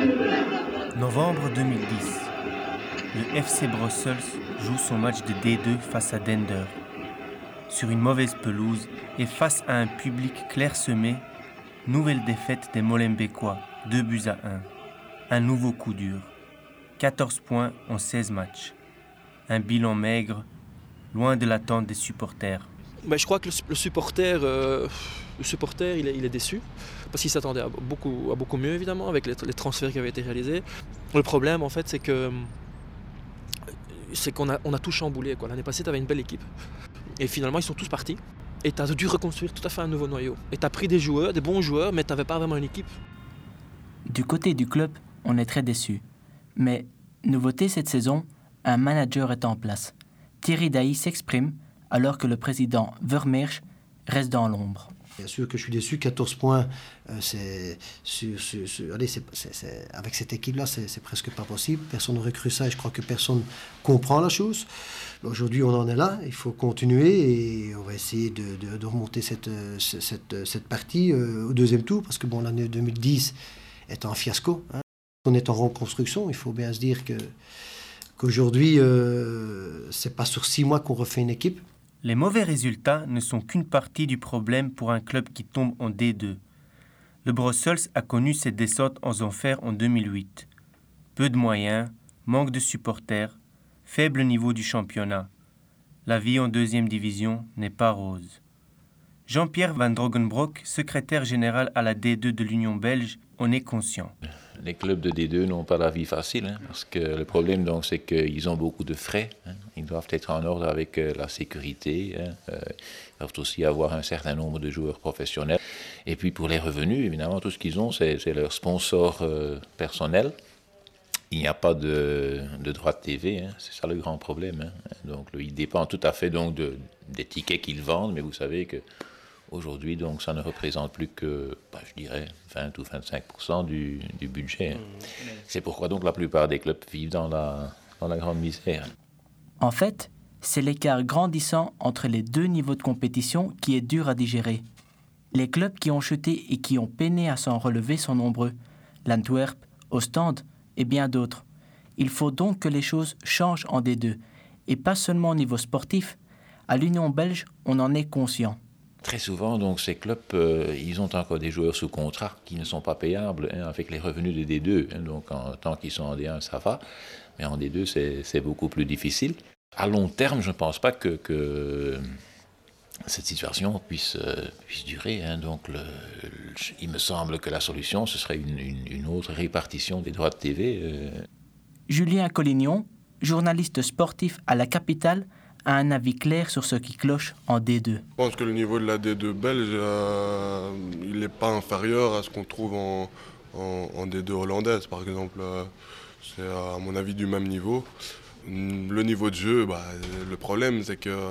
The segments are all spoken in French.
Novembre 2010. Le FC Brussels joue son match de D2 face à Dender. Sur une mauvaise pelouse et face à un public clairsemé, nouvelle défaite des Molenbeekois, 2-1. Un nouveau coup dur. 14 points en 16 matchs. Un bilan maigre, loin de l'attente des supporters. Je crois que le supporter il est déçu, parce qu'il s'attendait à beaucoup mieux, évidemment, avec les transferts qui avaient été réalisés. Le problème, en fait, c'est qu'on a tout chamboulé, quoi. L'année passée, tu avais une belle équipe. Et finalement, ils sont tous partis. Et tu as dû reconstruire tout à fait un nouveau noyau. Et tu as pris des joueurs, des bons joueurs, mais tu n'avais pas vraiment une équipe. Du côté du club, on est très déçus. Mais, nouveauté cette saison, un manager est en place. Thierry Dailly s'exprime alors que le président Vermeersch reste dans l'ombre. Bien sûr que je suis déçu, 14 points, avec cette équipe-là, c'est presque pas possible. Personne n'aurait cru ça et je crois que personne comprend la chose. Aujourd'hui, on en est là, il faut continuer et on va essayer de remonter cette partie au deuxième tour parce que l'année 2010 est un fiasco. On est en reconstruction, il faut bien se dire qu'aujourd'hui, c'est pas sur 6 mois qu'on refait une équipe. Les mauvais résultats ne sont qu'une partie du problème pour un club qui tombe en D2. Le Brussels a connu cette descente aux enfers en 2008. Peu de moyens, manque de supporters, faible niveau du championnat. La vie en deuxième division n'est pas rose. Jean-Pierre Van Drogenbroek, secrétaire général à la D2 de l'Union belge, en est conscient. Les clubs de D2 n'ont pas la vie facile, parce que le problème, donc, c'est qu'ils ont beaucoup de frais. Ils doivent être en ordre avec la sécurité. Ils doivent aussi avoir un certain nombre de joueurs professionnels. Et puis pour les revenus, évidemment, tout ce qu'ils ont, c'est leur sponsor personnel. Il n'y a pas de droit de TV, c'est ça le grand problème. Donc, il dépend tout à fait donc, des tickets qu'ils vendent, mais vous savez que aujourd'hui, donc, ça ne représente plus que, je dirais, 20 ou 25% du budget. C'est pourquoi donc la plupart des clubs vivent dans la grande misère. En fait, c'est l'écart grandissant entre les deux niveaux de compétition qui est dur à digérer. Les clubs qui ont chuté et qui ont peiné à s'en relever sont nombreux. L'Antwerp, Ostende et bien d'autres. Il faut donc que les choses changent en D2. Et pas seulement au niveau sportif. À l'Union belge, on en est conscient. Très souvent, donc, ces clubs, ils ont encore des joueurs sous contrat qui ne sont pas payables avec les revenus de D2. Donc, tant qu'ils sont en D1, ça va. Mais en D2, c'est beaucoup plus difficile. À long terme, je ne pense pas que cette situation puisse durer. Donc, il me semble que la solution, ce serait une autre répartition des droits de TV. Julien Collignon, journaliste sportif à la capitale, a un avis clair sur ce qui cloche en D2. Je pense que le niveau de la D2 belge, il n'est pas inférieur à ce qu'on trouve en D2 hollandaise, par exemple. C'est à mon avis du même niveau. Le niveau de jeu, le problème c'est que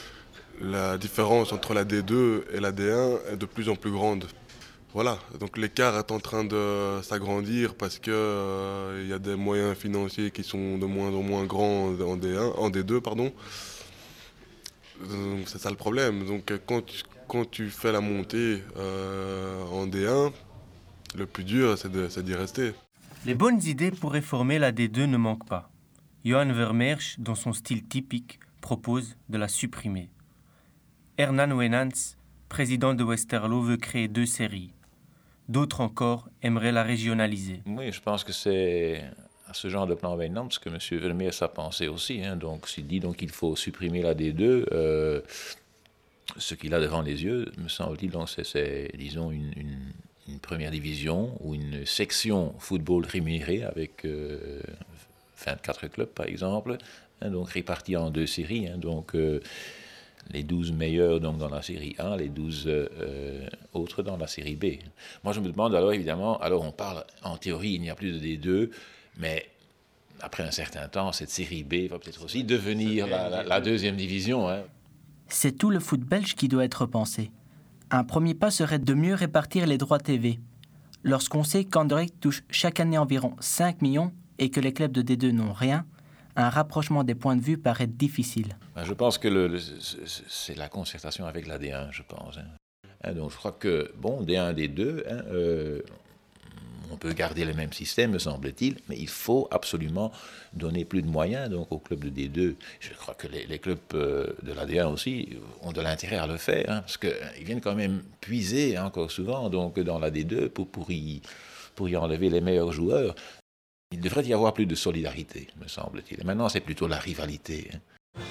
la différence entre la D2 et la D1 est de plus en plus grande. Voilà, donc l'écart est en train de s'agrandir parce que y a des moyens financiers qui sont de moins en moins grands en D2, pardon. Donc c'est ça le problème. Donc quand tu fais la montée en D1, le plus dur c'est d'y rester. Les bonnes idées pour réformer la D2 ne manquent pas. Johan Vermeersch, dans son style typique, propose de la supprimer. Hernan Wenans, président de Westerlo, veut créer 2 séries. D'autres encore aimeraient la régionaliser. Oui, je pense que c'est à ce genre de plan Wenans que M. Vermeersch a pensé aussi. Donc, s'il dit qu'il faut supprimer la D2, ce qu'il a devant les yeux, me semble-t-il, donc c'est disons, une première division ou une section football rémunérée avec 24 clubs, par exemple, donc répartis en 2 séries. Donc, les 12 meilleurs donc, dans la série A, les 12 autres dans la série B. Moi, je me demande alors, évidemment, on parle, en théorie, il n'y a plus de D2, mais après un certain temps, cette série B va peut-être aussi devenir la deuxième division. C'est tout le foot belge qui doit être repensé. Un premier pas serait de mieux répartir les droits TV. Lorsqu'on sait qu'Anderlecht touche chaque année environ 5 millions et que les clubs de D2 n'ont rien, un rapprochement des points de vue paraît difficile. Je pense que c'est la concertation avec la D1, je pense. Donc je crois que, D1, D2, On peut garder le même système, me semble-t-il, mais il faut absolument donner plus de moyens donc, aux clubs de D2. Je crois que les clubs de la D1 aussi ont de l'intérêt à le faire, hein, parce qu'ils viennent quand même puiser encore souvent donc, dans la D2 pour y enlever les meilleurs joueurs. Il devrait y avoir plus de solidarité, me semble-t-il. Et maintenant, c'est plutôt la rivalité. Hein.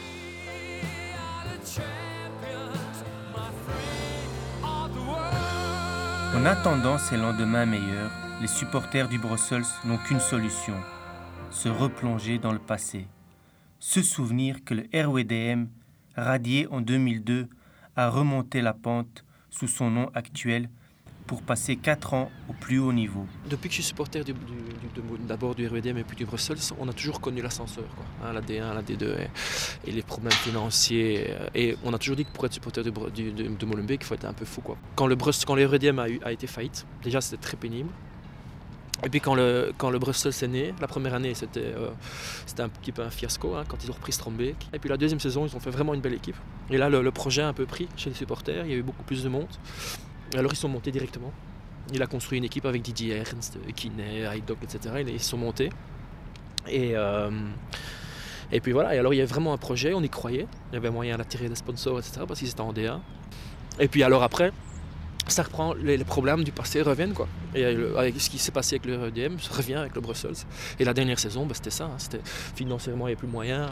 En attendant ces lendemains meilleurs, les supporters du Brussels n'ont qu'une solution, se replonger dans le passé. Se souvenir que le RWDM, radié en 2002, a remonté la pente sous son nom actuel pour passer 4 ans au plus haut niveau. Depuis que je suis supporter d'abord du RWDM et puis du Brussels, on a toujours connu l'ascenseur, quoi. Hein, la D1, la D2 et les problèmes financiers. Et on a toujours dit que pour être supporter de Molenbeek, il faut être un peu fou, quoi. Quand le RWDM a été faillite, déjà c'était très pénible. Et puis quand le Brussels est né, la première année c'était un petit peu un fiasco, hein, quand ils ont repris Strombeek. Et puis la deuxième saison, ils ont fait vraiment une belle équipe. Et là, le projet a un peu pris chez les supporters, il y a eu beaucoup plus de monde. Alors ils sont montés directement. Il a construit une équipe avec Didier Ernst, Kiné, Haidok, etc. Ils sont montés. Et puis voilà, et alors il y avait vraiment un projet, on y croyait. Il y avait moyen d'attirer des sponsors, etc. parce qu'ils étaient en D1. Et puis alors après, ça reprend, les problèmes du passé reviennent, quoi. Et avec ce qui s'est passé avec le RWDM, ça revient avec le Brussels. Et la dernière saison, c'était ça, hein, c'était financièrement il n'y avait plus moyen.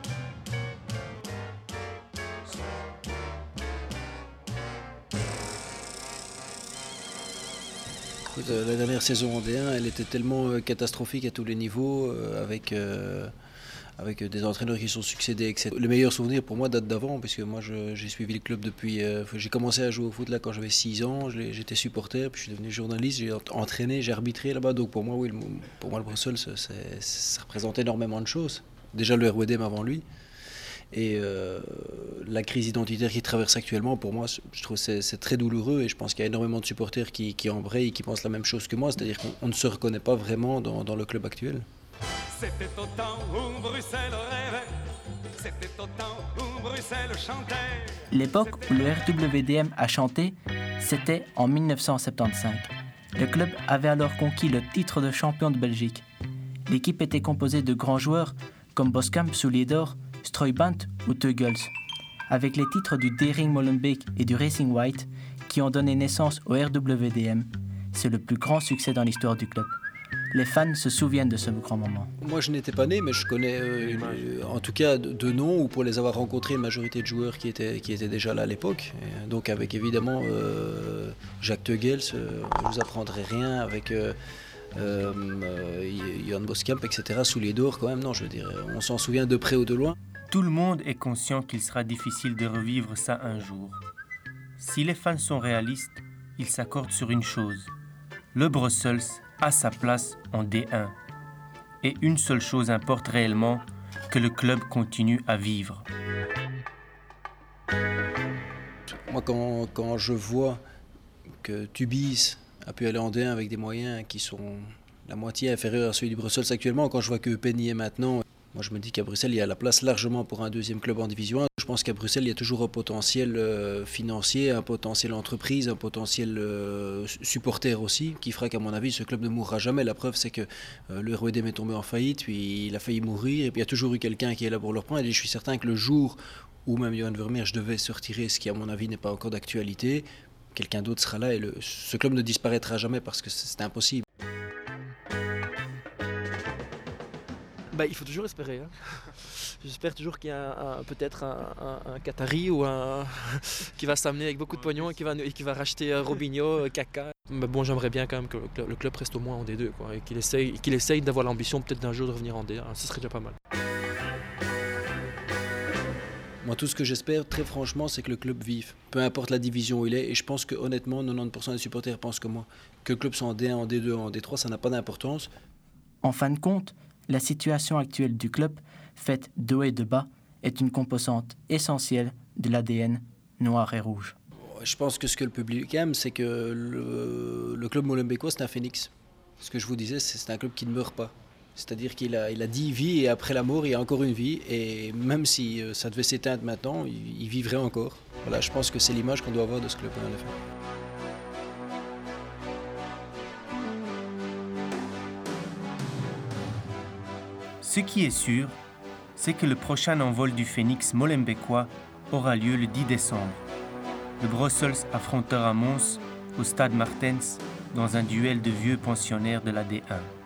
La dernière saison en D1, elle était tellement catastrophique à tous les niveaux, avec des entraîneurs qui sont succédés, etc. Le meilleur souvenir pour moi date d'avant, parce que moi j'ai suivi le club depuis... j'ai commencé à jouer au foot là quand j'avais 6 ans, j'étais supporter, puis je suis devenu journaliste, j'ai entraîné, j'ai arbitré là-bas. Donc pour moi, oui, le Brussels, ça représente énormément de choses. Déjà le RWDM avant lui. Et la crise identitaire qui traverse actuellement, pour moi, je trouve que c'est très douloureux. Et je pense qu'il y a énormément de supporters qui embrayent et qui pensent la même chose que moi. C'est-à-dire qu'on ne se reconnaît pas vraiment dans le club actuel. C'était au temps où Bruxelles rêvait, c'était au temps où Bruxelles chantait. L'époque où le RWDM a chanté, c'était en 1975. Le club avait alors conquis le titre de champion de Belgique. L'équipe était composée de grands joueurs comme Boskamp, Souliedor, Strooiband ou Teugels, avec les titres du Dering Molenbeek et du Racing White qui ont donné naissance au RWDM. C'est le plus grand succès dans l'histoire du club. Les fans se souviennent de ce grand moment. Moi, je n'étais pas né, mais je connais en tout cas de nom, ou pour les avoir rencontrés, une majorité de joueurs qui étaient déjà là à l'époque. Et donc avec évidemment Jacques Teugels, je ne vous apprendrai rien, avec Jan Boskamp, etc. Souliedor, quand même, non, je veux dire, on s'en souvient de près ou de loin. Tout le monde est conscient qu'il sera difficile de revivre ça un jour. Si les fans sont réalistes, ils s'accordent sur une chose. Le Brussels a sa place en D1. Et une seule chose importe réellement, que le club continue à vivre. Moi, quand je vois que Tubize a pu aller en D1 avec des moyens qui sont la moitié inférieurs à celui du Brussels actuellement, quand je vois que Eupen y est maintenant, moi je me dis qu'à Bruxelles, il y a la place largement pour un deuxième club en Division 1. Je pense qu'à Bruxelles, il y a toujours un potentiel financier, un potentiel entreprise, un potentiel supporter aussi, qui fera qu'à mon avis, ce club ne mourra jamais. La preuve, c'est que le RWDM est tombé en faillite, puis il a failli mourir, et puis il y a toujours eu quelqu'un qui est là pour le reprendre. Et je suis certain que le jour où même Johan Vermeer devait se retirer, ce qui à mon avis n'est pas encore d'actualité, quelqu'un d'autre sera là et ce club ne disparaîtra jamais parce que c'est impossible. Bah, il faut toujours espérer. Hein. J'espère toujours qu'il y a peut-être un Qatari ou qui va s'amener avec beaucoup de pognon et qui va racheter Robinho, Kaka. Mais bon, j'aimerais bien quand même que le club reste au moins en D2, quoi, et qu'il essaye d'avoir l'ambition peut-être d'un jour de revenir en D1. Ce serait déjà pas mal. Moi, tout ce que j'espère, très franchement, c'est que le club vive, peu importe la division où il est. Et je pense que honnêtement, 90% des supporters pensent comme moi. Que le club soit en D1, en D2, en D3, ça n'a pas d'importance. En fin de compte, la situation actuelle du club, faite de haut et de bas, est une composante essentielle de l'ADN noir et rouge. Je pense que ce que le public aime, c'est que le club molenbeekois, c'est un phénix. Ce que je vous disais, c'est un club qui ne meurt pas. C'est-à-dire qu'il a 10 vies et après la mort, il y a encore une vie. Et même si ça devait s'éteindre maintenant, il vivrait encore. Voilà, je pense que c'est l'image qu'on doit avoir de ce club en effet. Ce qui est sûr, c'est que le prochain envol du Phénix molenbeekois aura lieu le 10 décembre. Le Brussels affrontera Mons au stade Martens dans un duel de vieux pensionnaires de la D1.